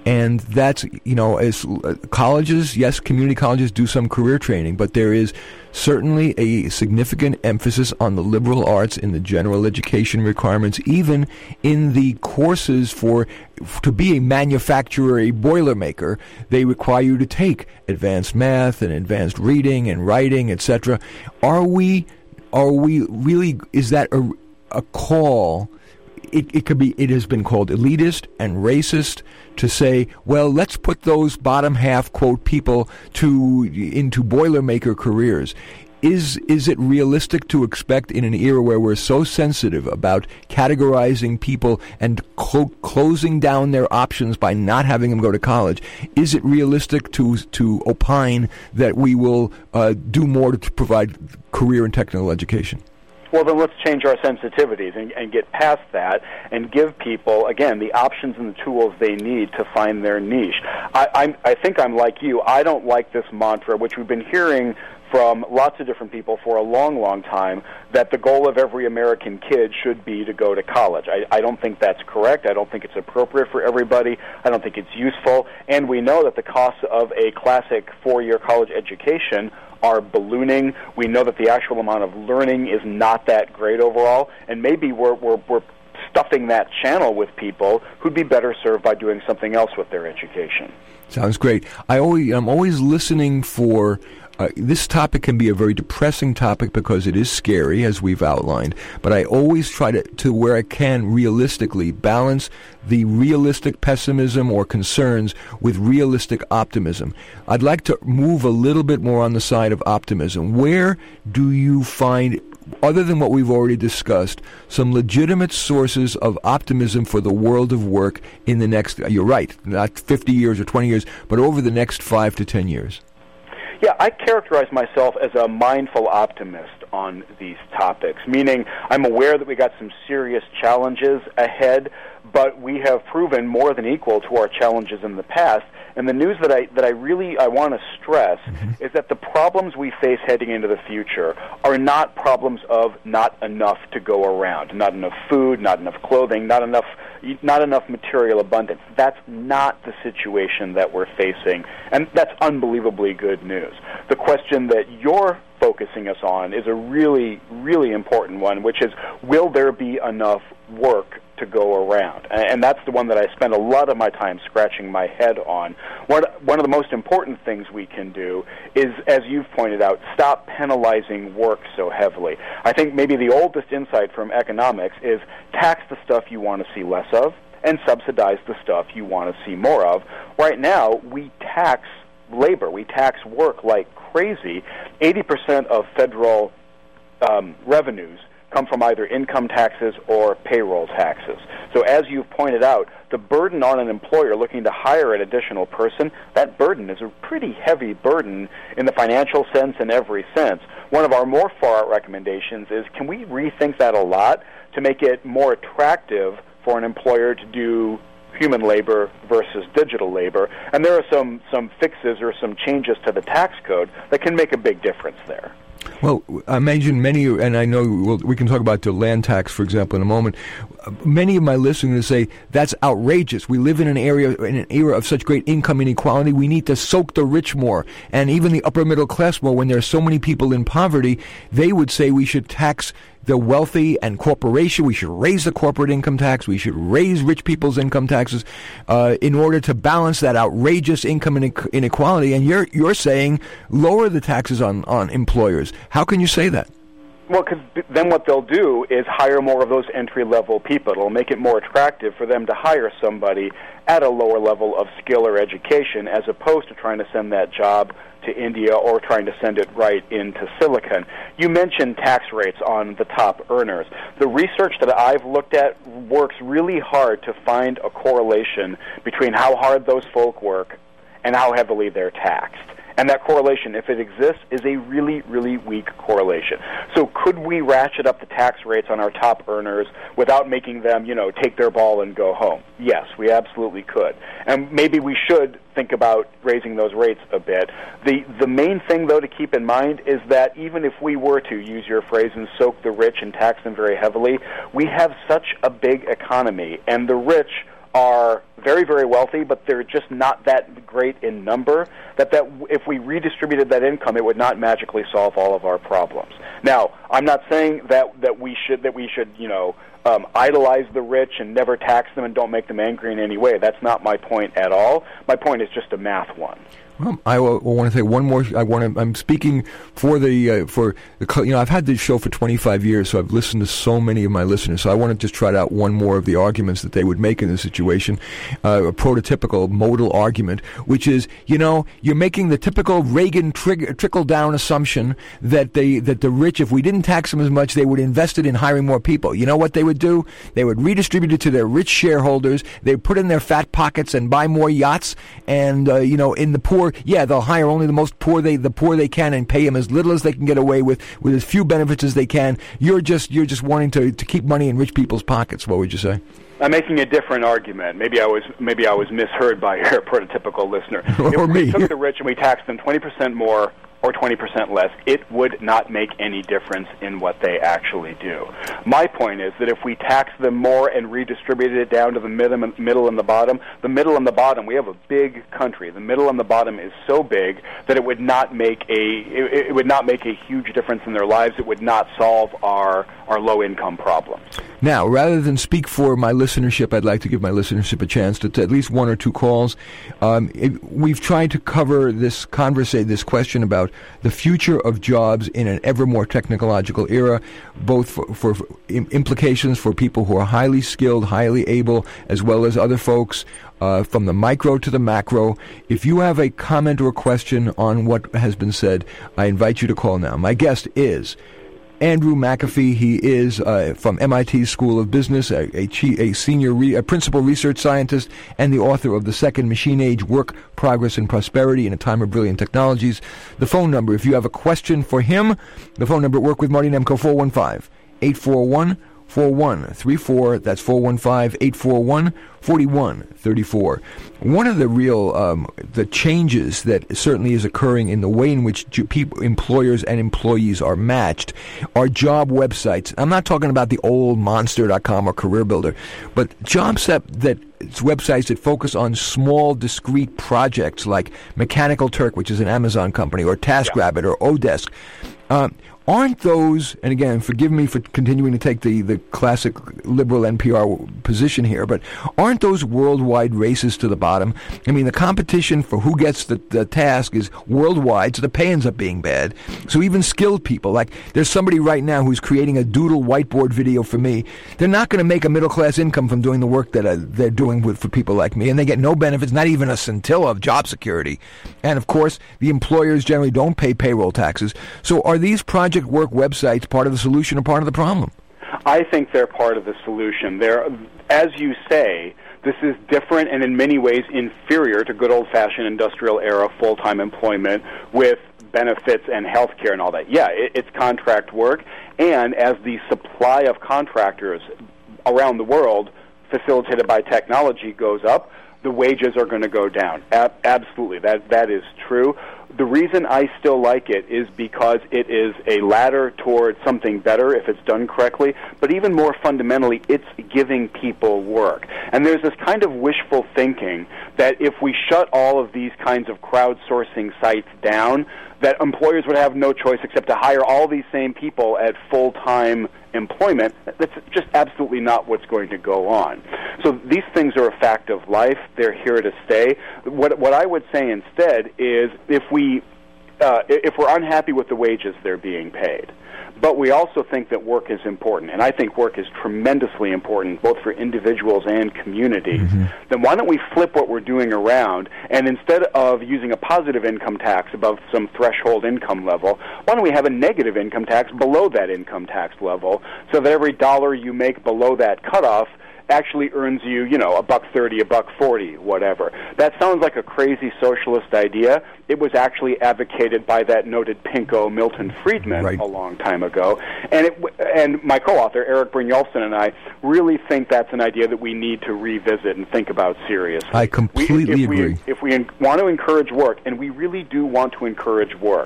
And that's, you know, as uh, colleges, yes, community colleges do some career training, but there is certainly a significant emphasis on the liberal arts in the general education requirements, even in the courses for, to be a manufacturer, a boilermaker, they require you to take advanced math and advanced reading and writing, et cetera. Are we, are we really, is that a, a call? It, it could be, it has been called elitist and racist to say, well, let's put those bottom half, quote, people to into Boilermaker careers. Is is it realistic to expect in an era where we're so sensitive about categorizing people and clo- closing down their options by not having them go to college, is it realistic to to opine that we will uh, do more to provide career and technical education? Well, then let's change our sensitivities and, and get past that and give people, again, the options and the tools they need to find their niche. I, I'm, I think I'm like you. I don't like this mantra, which we've been hearing from lots of different people for a long, long time, that the goal of every American kid should be to go to college. I, I don't think that's correct. I don't think it's appropriate for everybody. I don't think it's useful. And we know that the costs of a classic four-year college education are ballooning. We know that the actual amount of learning is not that great overall, and maybe we're, we're, we're stuffing that channel with people who'd be better served by doing something else with their education. Sounds great. I always, I'm always listening for... Uh, this topic can be a very depressing topic because it is scary, as we've outlined, but I always try to, to where I can, realistically balance the realistic pessimism or concerns with realistic optimism. I'd like to move a little bit more on the side of optimism. Where do you find, other than what we've already discussed, some legitimate sources of optimism for the world of work in the next, you're right, not fifty years or twenty years, but over the next five to ten years? Yeah, I characterize myself as a mindful optimist on these topics, meaning I'm aware that we got some serious challenges ahead, but we have proven more than equal to our challenges in the past. And the news that I that I really I want to stress mm-hmm. is that the problems we face heading into the future are not problems of not enough to go around, not enough food, not enough clothing, not enough not enough material abundance. That's not the situation that we're facing, and that's unbelievably good news. The question that you're focusing us on is a really, really important one, which is, will there be enough work to go around? And that's the one that I spend a lot of my time scratching my head on. One, one of the most important things we can do is, as you've pointed out, stop penalizing work so heavily. I think maybe the oldest insight from economics is tax the stuff you want to see less of and subsidize the stuff you want to see more of. Right now, we tax labor. We tax work like crazy. eighty percent of federal um, revenues come from either income taxes or payroll taxes. So as you've pointed out, the burden on an employer looking to hire an additional person, that burden is a pretty heavy burden in the financial sense and every sense. One of our more far-out recommendations is, can we rethink that a lot to make it more attractive for an employer to do human labor versus digital labor? And there are some, some fixes or some changes to the tax code that can make a big difference there. Well, I imagine many, and I know we'll, we can talk about the land tax, for example, in a moment. Many of my listeners say that's outrageous. We live in an area, in an era of such great income inequality. We need to soak the rich more, and even the upper middle class more. When there are so many people in poverty, they would say we should tax the wealthy and corporation. We should raise the corporate income tax. We should raise rich people's income taxes uh, in order to balance that outrageous income inequality. And you're you're saying lower the taxes on, on employers. How can you say that? Well, because then what they'll do is hire more of those entry-level people. It'll make it more attractive for them to hire somebody at a lower level of skill or education, as opposed to trying to send that job to India or trying to send it right into Silicon. You mentioned tax rates on the top earners. The research that I've looked at works really hard to find a correlation between how hard those folk work and how heavily they're taxed. And that correlation, if it exists, is a really, really weak correlation. So could we ratchet up the tax rates on our top earners without making them, you know, take their ball and go home? Yes, we absolutely could. And maybe we should think about raising those rates a bit. The the main thing, though, to keep in mind is that even if we were to, use your phrase, and soak the rich and tax them very heavily, we have such a big economy, and the rich are very, very wealthy, but they're just not that great in number, that, that if we redistributed that income, it would not magically solve all of our problems. Now, I'm not saying that, that we should, that we should, you know, um, idolize the rich and never tax them and don't make them angry in any way. That's not my point at all. My point is just a math one. Well, I will, will want to say one more. I want to. I'm speaking for the uh, for the. You know, I've had this show for twenty-five years, so I've listened to so many of my listeners. So I want to just trot out one more of the arguments that they would make in this situation, uh, a prototypical modal argument, which is, you know, you're making the typical Reagan trig- trickle down assumption that they that the rich, if we didn't tax them as much, they would invest it in hiring more people. You know what they would do? They would redistribute it to their rich shareholders. They would put it in their fat pockets and buy more yachts, and uh, you know, in the poor. Yeah, they'll hire only the most poor they the poor they can and pay them as little as they can get away with, with as few benefits as they can. You're just you're just wanting to, to keep money in rich people's pockets. What would you say? I'm making a different argument. Maybe I was maybe I was misheard by your prototypical listener. Or if me. we took the rich and we taxed them twenty percent more or twenty percent less, it would not make any difference in what they actually do. My point is that if we tax them more and redistributed it down to the mid- middle and the bottom, the middle and the bottom, we have a big country. The middle and the bottom is so big that it would not make a it, it would not make a huge difference in their lives. It would not solve our our low-income problems. Now, rather than speak for my listenership, I'd like to give my listenership a chance to, to at least one or two calls. Um, it, we've tried to cover this conversation, this question about the future of jobs in an ever more technological era, both for, for, for implications for people who are highly skilled, highly able, as well as other folks, uh, from the micro to the macro. If you have a comment or a question on what has been said, I invite you to call now. My guest is Andrew McAfee. He is uh, from M I T School of Business, a, a, a senior, re, a principal research scientist, and the author of The Second Machine Age: Work, Progress, and Prosperity in a Time of Brilliant Technologies. The phone number, if you have a question for him, the phone number at Work with Marty Nemko, four one five, eight four one, four one three four. That's four one five, eight four one, four one three four. One of the real um, the changes that certainly is occurring in the way in which people, employers and employees are matched are job websites. I'm not talking about the old monster dot com or Career Builder, but jobs that, that it's websites that focus on small, discrete projects like Mechanical Turk, which is an Amazon company, or TaskRabbit, yeah. or Odesk. Um, Aren't those, and again, forgive me for continuing to take the, the classic liberal N P R position here, but aren't those worldwide races to the bottom? I mean, the competition for who gets the, the task is worldwide, so the pay ends up being bad. So even skilled people, like there's somebody right now who's creating a doodle whiteboard video for me. They're not going to make a middle-class income from doing the work that uh, they're doing with, for people like me, and they get no benefits, not even a scintilla of job security. And, of course, the employers generally don't pay payroll taxes. So are these projects work websites part of the solution or part of the problem? I think they're part of the solution. They're, as you say, this is different and in many ways inferior to good old-fashioned industrial era full-time employment with benefits and health care and all that. Yeah, it, it's contract work, and as the supply of contractors around the world facilitated by technology goes up, the wages are going to go down. A- absolutely, that that is true. The reason I still like it is because it is a ladder toward something better if it's done correctly, but even more fundamentally, it's giving people work. And there's this kind of wishful thinking that if we shut all of these kinds of crowdsourcing sites down, that employers would have no choice except to hire all these same people at full-time employment. That's just absolutely not what's going to go on. So these things are a fact of life. They're here to stay. What what I would say instead is if we uh, if we're unhappy with the wages they're being paid, but we also think that work is important, and I think work is tremendously important both for individuals and communities, mm-hmm. then why don't we flip what we're doing around, and instead of using a positive income tax above some threshold income level, why don't we have a negative income tax below that income tax level so that every dollar you make below that cutoff actually earns you, you know, a buck thirty, a buck forty, whatever. That sounds like a crazy socialist idea. It was actually advocated by that noted pinko Milton Friedman right. a long time ago. And it, and my co-author, Eric Brynjolfsson, and I really think that's an idea that we need to revisit and think about seriously. I completely we, if agree. We, if we want to encourage work, and we really do want to encourage work,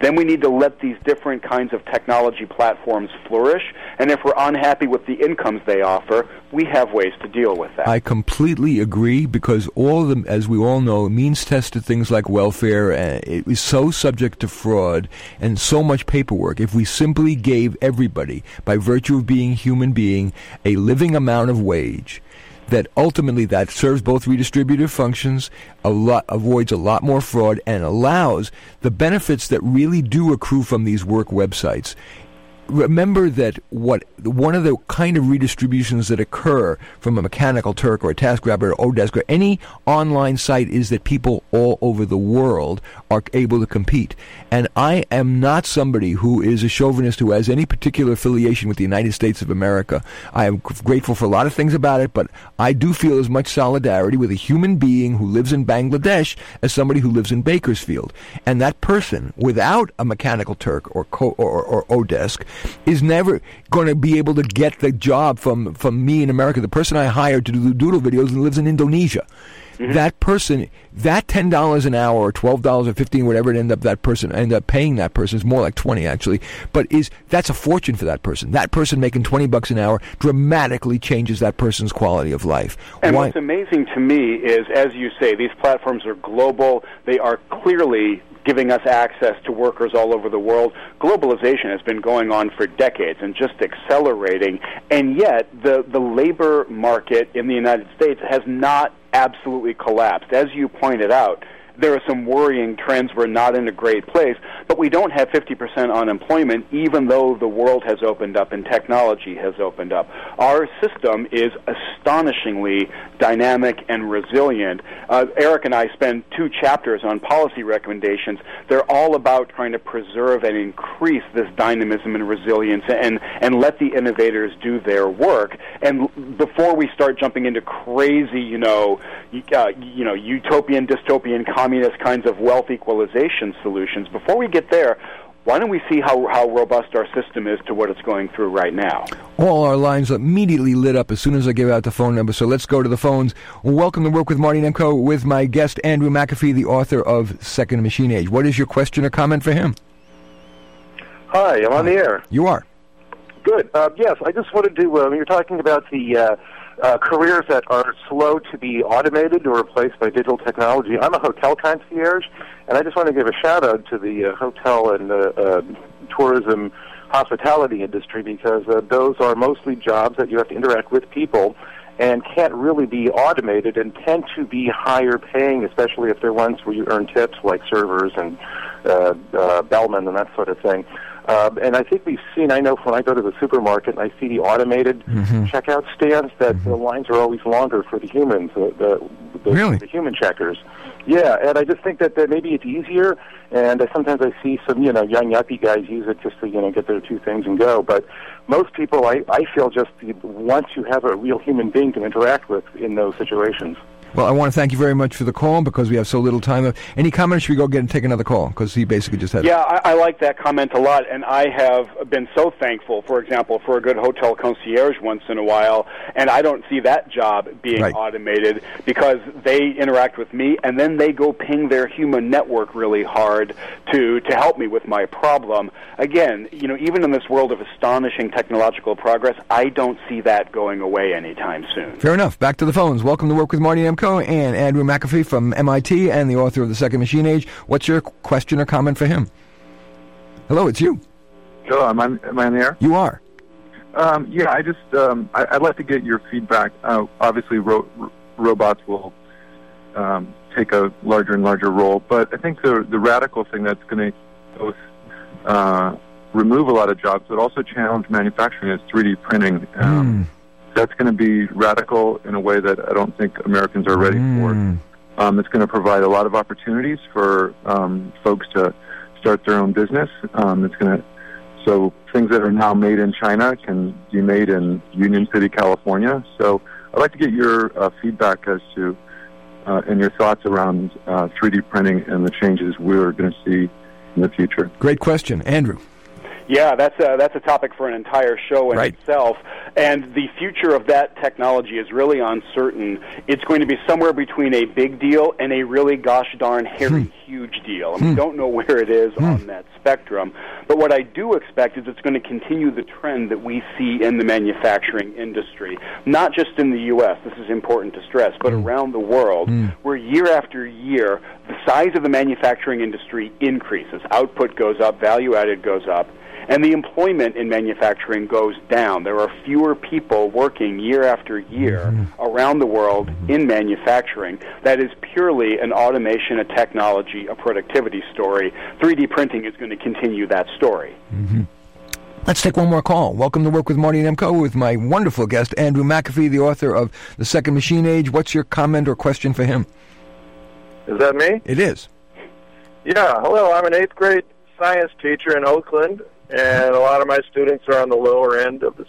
then we need to let these different kinds of technology platforms flourish. And if we're unhappy with the incomes they offer, we have ways to deal with that. I completely agree, because all of them, as we all know, means-tested things like welfare, uh, it is so subject to fraud and so much paperwork. If we simply gave everybody, by virtue of being human being, a living amount of wage, that ultimately that serves both redistributive functions, a lot, avoids a lot more fraud, and allows the benefits that really do accrue from these work websites. Remember that what one of the kind of redistributions that occur from a Mechanical Turk or a TaskRabbit or Odesk or any online site is that people all over the world are able to compete. And I am not somebody who is a chauvinist who has any particular affiliation with the United States of America. I am grateful for a lot of things about it, but I do feel as much solidarity with a human being who lives in Bangladesh as somebody who lives in Bakersfield. And that person, without a Mechanical Turk or, Co- or, or Odesk, is never going to be able to get the job from, from me in America. The person I hired to do the doodle videos and lives in Indonesia. Mm-hmm. That person, that ten dollars an hour or twelve dollars or fifteen dollars, whatever it end up that person end up paying that person, is more like twenty actually, but is that's a fortune for that person. That person making twenty bucks an hour dramatically changes that person's quality of life. And Why? What's amazing to me is, as you say, these platforms are global. They are clearly giving us access to workers all over the world. Globalization has been going on for decades and just accelerating, and yet the, the labor market in the United States has not absolutely collapsed. As you pointed out, there are some worrying trends. We're not in a great place, but we don't have fifty percent unemployment, even though the world has opened up and technology has opened up. Our system is astonishingly dynamic and resilient. Uh, Eric and I spend two chapters on policy recommendations. They're all about trying to preserve and increase this dynamism and resilience and, and let the innovators do their work. And before we start jumping into crazy, you know, uh, you know, utopian, dystopian, communist kinds of wealth equalization solutions, before we get there, why don't we see how, how robust our system is to what it's going through right now? All our lines immediately lit up as soon as I gave out the phone number, so let's go to the phones. Welcome to Work with Marty Nemko with my guest, Andrew McAfee, the author of Second Machine Age. What is your question or comment for him? Hi, I'm on the air. You are. Good. Uh, yes, I just wanted to, uh, you're talking about the uh, uh, careers that are slow to be automated or replaced by digital technology. I'm a hotel concierge, and I just want to give a shout-out to the uh, hotel and uh, uh, tourism hospitality industry, because uh, those are mostly jobs that you have to interact with people and can't really be automated and tend to be higher paying, especially if they're ones where you earn tips like servers and uh, uh, bellmen and that sort of thing. Uh, and I think we've seen, I know when I go to the supermarket and I see the automated mm-hmm. checkout stands, that mm-hmm. the lines are always longer for the humans, the, the, the, really? the human checkers. Yeah, and I just think that, that maybe it's easier, and uh, sometimes I see some, you know, young yuppie guys use it just to, you know, get their two things and go. But most people, I, I feel, just want to have a real human being to interact with in those situations. Well, I want to thank you very much for the call because we have so little time. Any comments? Should we go get and take another call? Because he basically just had... Yeah, I, I like that comment a lot, and I have been so thankful, for example, for a good hotel concierge once in a while, and I don't see that job being right. automated because they interact with me, and then they go ping their human network really hard to, to help me with my problem. Again, you know, even in this world of astonishing technological progress, I don't see that going away anytime soon. Fair enough. Back to the phones. Welcome to Work with Marty Nemko and Andrew McAfee from M I T and the author of The Second Machine Age. What's your question or comment for him? Hello, it's you. Hello, am I, am I on the air? You are. Um, yeah, I just, um, I, I'd like to get your feedback. Uh, obviously, ro- r- robots will um, take a larger and larger role, but I think the, the radical thing that's going to both uh, remove a lot of jobs, but also challenge manufacturing is three D printing. Um, mm. That's going to be radical in a way that I don't think Americans are ready mm. for. Um, it's going to provide a lot of opportunities for um, folks to start their own business. Um, it's going to so things that are now made in China can be made in Union City, California. So I'd like to get your uh, feedback as to uh, and your thoughts around uh, three D printing and the changes we're going to see in the future. Great question, Andrew. Yeah, that's a, that's a topic for an entire show in right. itself. And the future of that technology is really uncertain. It's going to be somewhere between a big deal and a really gosh darn hairy, hmm. huge deal. And hmm. we don't know where it is hmm. on that spectrum. But what I do expect is it's going to continue the trend that we see in the manufacturing industry, not just in the U S, this is important to stress, but hmm. around the world, hmm. where year after year, the size of the manufacturing industry increases. Output goes up, value added goes up. And the employment in manufacturing goes down. There are fewer people working year after year mm-hmm. around the world in manufacturing. That is purely an automation, a technology, a productivity story. three D printing is going to continue that story. Mm-hmm. Let's take one more call. Welcome to Work with Marty Nemko with my wonderful guest, Andrew McAfee, the author of The Second Machine Age. What's your comment or question for him? Is that me? It is. Yeah, hello. I'm an eighth grade science teacher in Oakland. And a lot of my students are on the lower end of the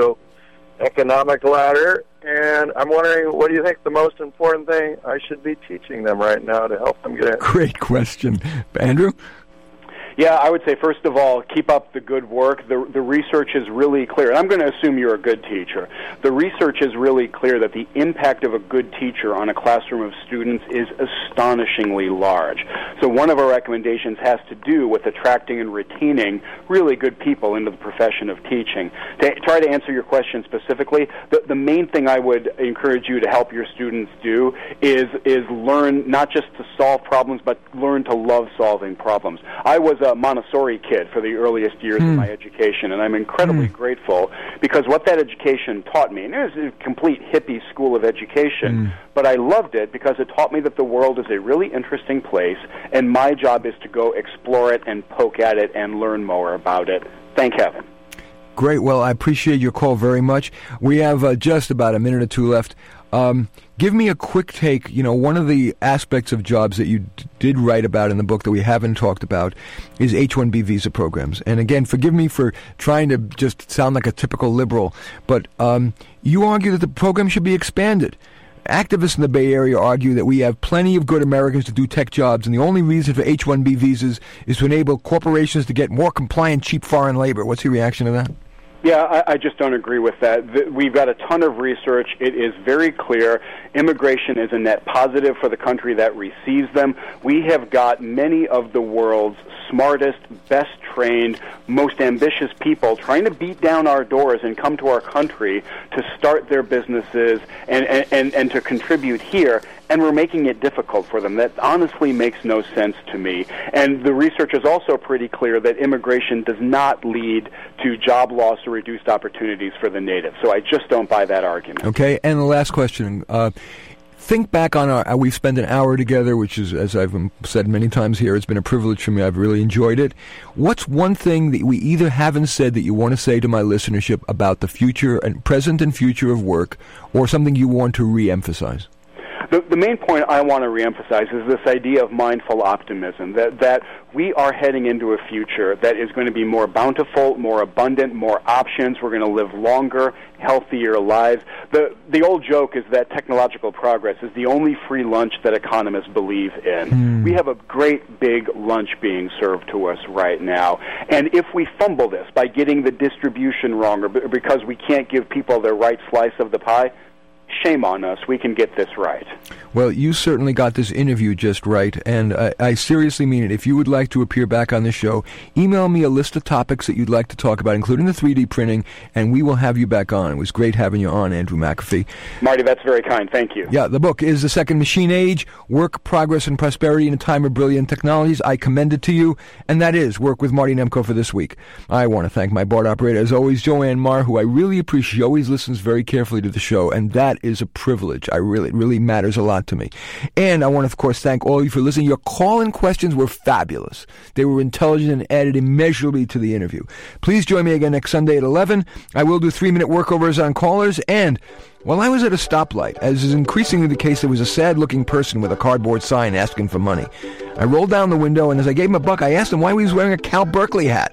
socioeconomic ladder. And I'm wondering, what do you think the most important thing I should be teaching them right now to help them get in? Great question. Andrew? Yeah, I would say, first of all, keep up the good work. The, the research is really clear. And I'm going to assume you're a good teacher. The research is really clear that the impact of a good teacher on a classroom of students is astonishingly large. So one of our recommendations has to do with attracting and retaining really good people into the profession of teaching. To try to answer your question specifically, the, the main thing I would encourage you to help your students do is, is learn not just to solve problems, but learn to love solving problems. I was a Montessori kid for the earliest years mm. of my education, and I'm incredibly mm. grateful because what that education taught me, and it was a complete hippie school of education, mm. but I loved it because it taught me that the world is a really interesting place, and my job is to go explore it and poke at it and learn more about it. Thank heaven. Great. Well, I appreciate your call very much. We have uh, just about a minute or two left. Um, give me a quick take. You know, one of the aspects of jobs that you d- did write about in the book that we haven't talked about is H one B visa programs. And again, forgive me for trying to just sound like a typical liberal, but um, you argue that the program should be expanded. Activists in the Bay Area argue that we have plenty of good Americans to do tech jobs, and the only reason for H one B visas is to enable corporations to get more compliant, cheap foreign labor. What's your reaction to that? Yeah, I, I just don't agree with that. We've got a ton of research. It is very clear. Immigration is a net positive for the country that receives them. We have got many of the world's smartest, best trained, most ambitious people trying to beat down our doors and come to our country to start their businesses and, and, and to contribute here. And we're making it difficult for them. That honestly makes no sense to me. And the research is also pretty clear that immigration does not lead to job loss or reduced opportunities for the natives. So I just don't buy that argument. Okay, and the last question. Uh, think back on our, we've spent an hour together, which is, as I've said many times here, it's been a privilege for me. I've really enjoyed it. What's one thing that we either haven't said that you want to say to my listenership about the future and present and future of work, or something you want to re-emphasize? The, the main point I want to reemphasize is this idea of mindful optimism, that, that we are heading into a future that is going to be more bountiful, more abundant, more options. We're going to live longer, healthier lives. The, the old joke is that technological progress is the only free lunch that economists believe in. Mm. We have a great big lunch being served to us right now. And if we fumble this by getting the distribution wrong or because we can't give people their right slice of the pie, shame on us. We can get this right. Well, you certainly got this interview just right, and I, I seriously mean it. If you would like to appear back on the show, email me a list of topics that you'd like to talk about, including the three D printing, and we will have you back on. It was great having you on, Andrew McAfee. Marty, that's very kind. Thank you. Yeah, the book is The Second Machine Age, Work, Progress, and Prosperity in a Time of Brilliant Technologies. I commend it to you, and that is Work with Marty Nemko for this week. I want to thank my board operator, as always, Joanne Marr, who I really appreciate. She always listens very carefully to the show, and that is a privilege. I really, it really matters a lot to me. And I want to, of course, thank all of you for listening. Your call-in questions were fabulous. They were intelligent and added immeasurably to the interview. Please join me again next Sunday at eleven. I will do three-minute workovers on callers. And while I was at a stoplight, as is increasingly the case, there was a sad-looking person with a cardboard sign asking for money. I rolled down the window, and as I gave him a buck, I asked him why he was wearing a Cal Berkeley hat.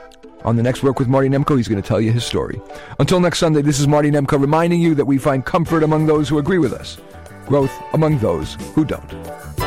On the next Work with Marty Nemko, he's going to tell you his story. Until next Sunday, this is Marty Nemko reminding you that we find comfort among those who agree with us, growth among those who don't.